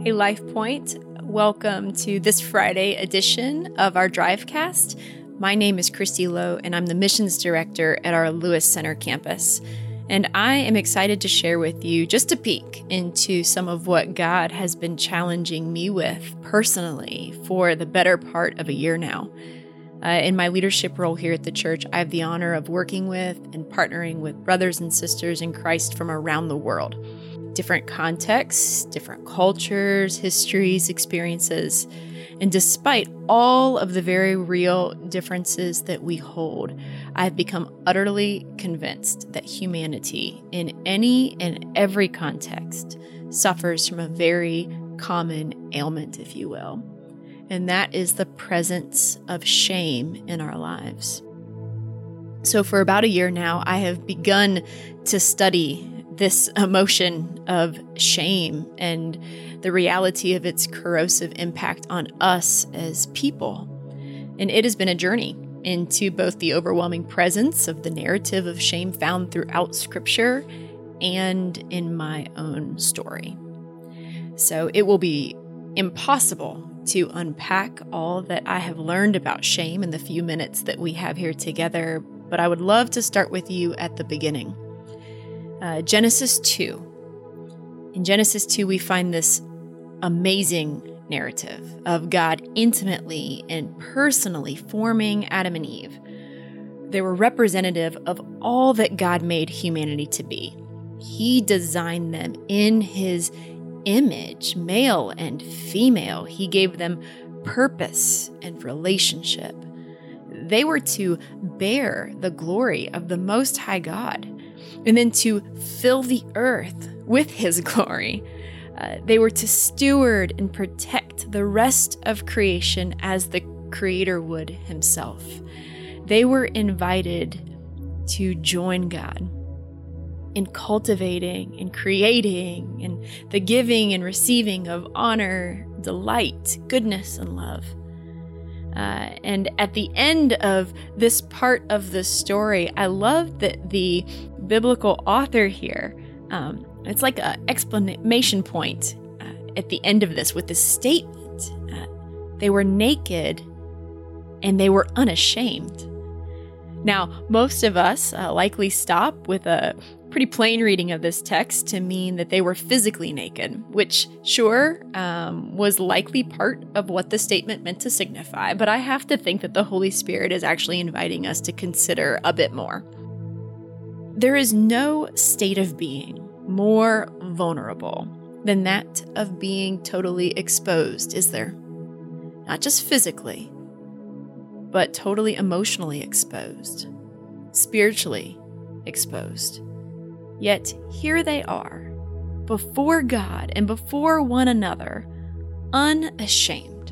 Hey, LifePoint. Welcome to this Friday edition of our Drivecast. My name is Christy Lowe, and I'm the Missions Director at our Lewis Center campus. And I am excited to share with you just a peek into some of what God has been challenging me with personally for the better part of a year now. In my leadership role here at the church, I have the honor of working with and partnering with brothers and sisters in Christ from around the world. Different contexts, different cultures, histories, experiences. And despite all of the very real differences that we hold, I've become utterly convinced that humanity in any and every context suffers from a very common ailment, if you will. And that is the presence of shame in our lives. So for about a year now, I have begun to study this emotion of shame and the reality of its corrosive impact on us as people. And it has been a journey into both the overwhelming presence of the narrative of shame found throughout Scripture and in my own story. So it will be impossible to unpack all that I have learned about shame in the few minutes that we have here together, but I would love to start with you at the beginning. Genesis 2. In Genesis 2, we find this amazing narrative of God intimately and personally forming Adam and Eve. They were representative of all that God made humanity to be. He designed them in His image, male and female. He gave them purpose and relationship. They were to bear the glory of the Most High God and then to fill the earth with His glory. They were to steward and protect the rest of creation as the Creator would Himself. They were invited to join God in cultivating and creating and the giving and receiving of honor, delight, goodness, and love. And at the end of this part of the story, I love that the biblical author here, it's like an exclamation point at the end of this with this statement. They were naked and they were unashamed. Now, most of us likely stop with a pretty plain reading of this text to mean that they were physically naked, which sure was likely part of what the statement meant to signify, but I have to think that the Holy Spirit is actually inviting us to consider a bit more. There is no state of being more vulnerable than that of being totally exposed, is there? Not just physically, but totally emotionally exposed, spiritually exposed. Yet here they are, before God and before one another, unashamed.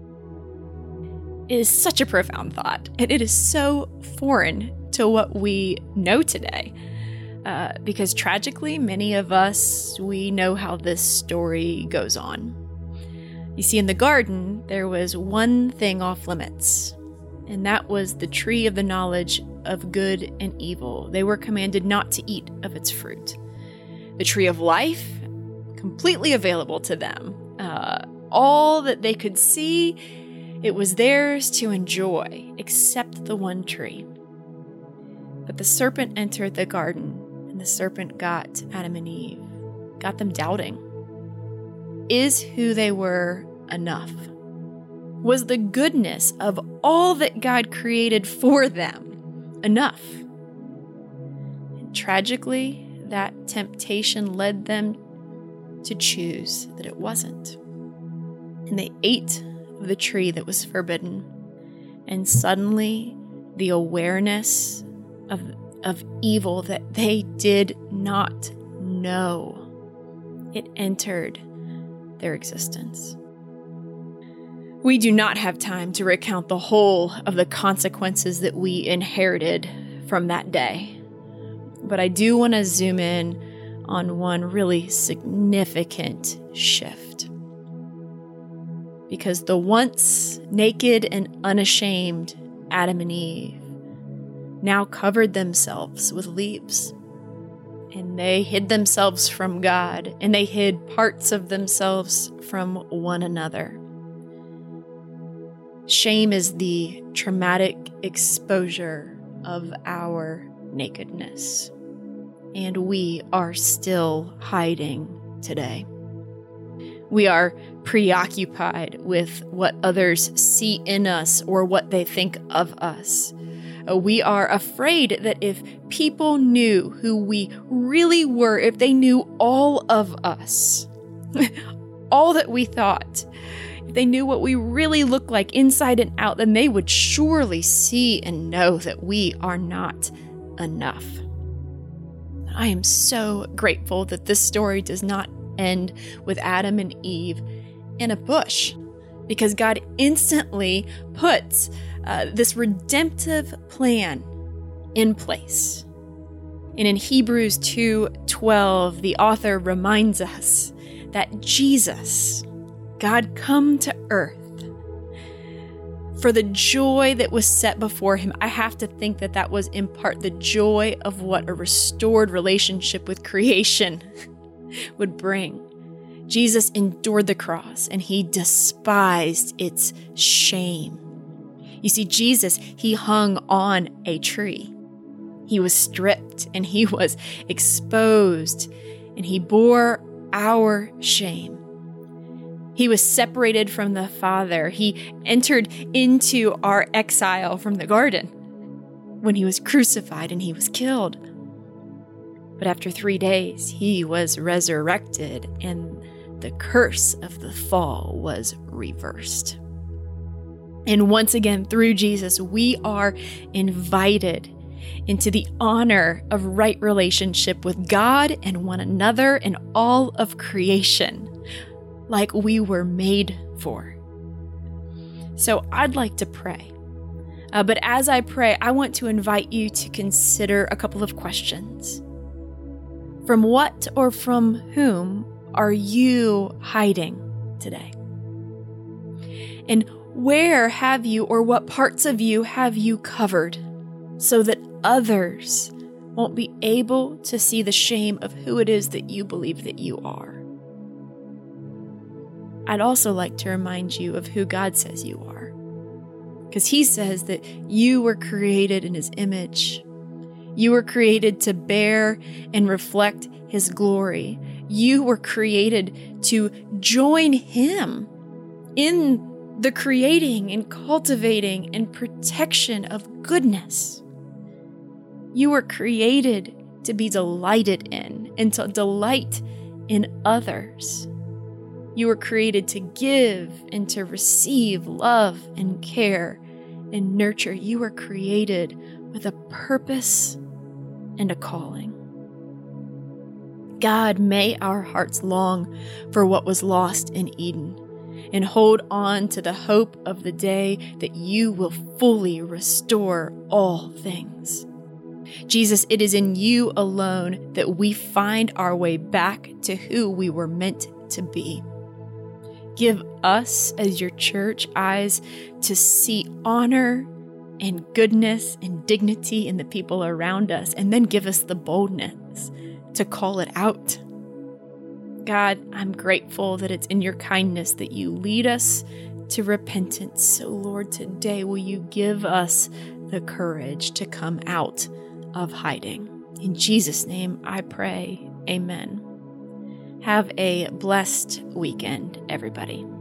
It is such a profound thought, and it is so foreign to what we know today. Because tragically, many of us, we know how this story goes on. You see, in the garden, there was one thing off limits, and that was the tree of the knowledge of good and evil. They were commanded not to eat of its fruit. The tree of life, completely available to them. All that they could see, it was theirs to enjoy, except the one tree. But the serpent entered the garden, and the serpent got Adam and Eve, got them doubting. Is who they were enough? Was the goodness of all that God created for them enough? And tragically, that temptation led them to choose that it wasn't. And they ate of the tree that was forbidden. And suddenly, the awareness of evil that they did not know, it entered their existence. We do not have time to recount the whole of the consequences that we inherited from that day. But I do want to zoom in on one really significant shift. Because the once naked and unashamed Adam and Eve now covered themselves with leaves. and they hid themselves from God, and they hid parts of themselves from one another. Shame is the traumatic exposure of our nakedness, and we are still hiding today. We are preoccupied with what others see in us or what they think of us. We are afraid that if people knew who we really were, if they knew all of us, all that we thought, if they knew what we really looked like inside and out, then they would surely see and know that we are not enough. I am so grateful that this story does not end with Adam and Eve in a bush, because God instantly puts this redemptive plan in place. And in Hebrews 2:12, the author reminds us that Jesus, God come to earth for the joy that was set before him. I have to think that that was in part the joy of what a restored relationship with creation would bring. Jesus endured the cross and he despised its shame. You see, Jesus, he hung on a tree. He was stripped and he was exposed and he bore our shame. He was separated from the Father. He entered into our exile from the garden when he was crucified and he was killed. But after 3 days, he was resurrected and the curse of the fall was reversed. And once again, through Jesus, we are invited into the honor of right relationship with God and one another and all of creation, like we were made for. So I'd like to pray. But as I pray, I want to invite you to consider a couple of questions. From what or from whom are you hiding today? And where have you, or what parts of you have you covered so that others won't be able to see the shame of who it is that you believe that you are? I'd also like to remind you of who God says you are, because he says that you were created in his image. You were created to bear and reflect his glory. You were created to join him in the creating and cultivating and protection of goodness. You were created to be delighted in and to delight in others. You were created to give and to receive love and care and nurture. You were created with a purpose and a calling. God, may our hearts long for what was lost in Eden and hold on to the hope of the day that you will fully restore all things. Jesus, it is in you alone that we find our way back to who we were meant to be. Give us, as your church, eyes to see honor and goodness and dignity in the people around us, and then give us the boldness to call it out. God, I'm grateful that it's in your kindness that you lead us to repentance. So, Lord, today will you give us the courage to come out of hiding. In Jesus' name I pray, amen. Have a blessed weekend, everybody.